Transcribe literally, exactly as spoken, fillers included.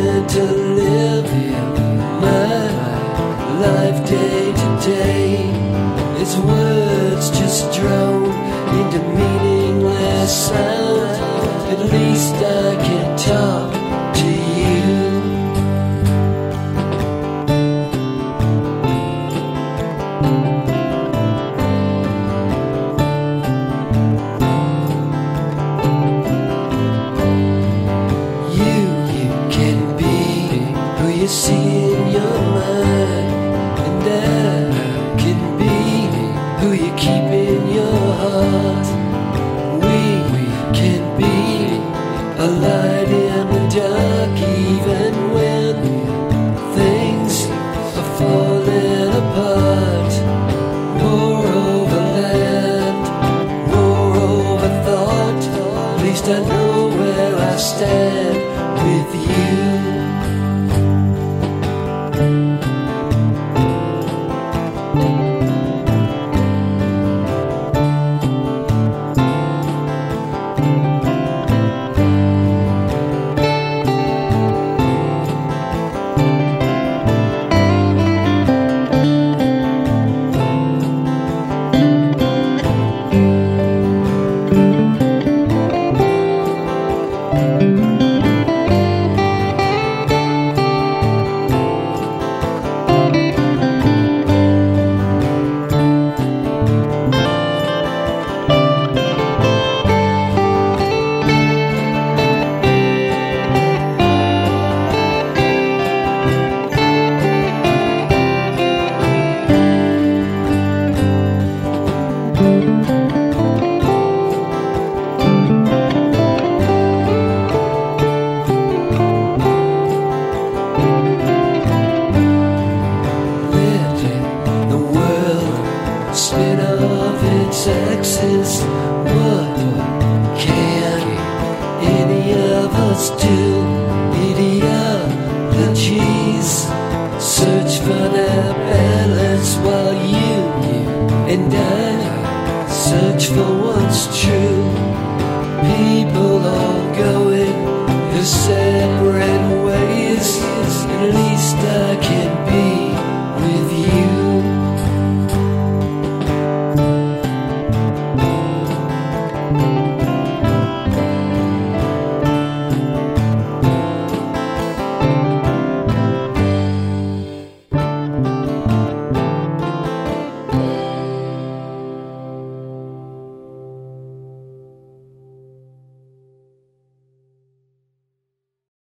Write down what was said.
learn to live my life day to day. Its words just drown into meaningless sound. At least I can talk to you. You see in your mind, and I can be who you keep in your heart. We can be a light in the dark, even when things are falling apart. War over land, war over thought. At least I know where I stand with you. Spin off its axis. What can any of us do? Ideologies search for their balance, while you and I search for one.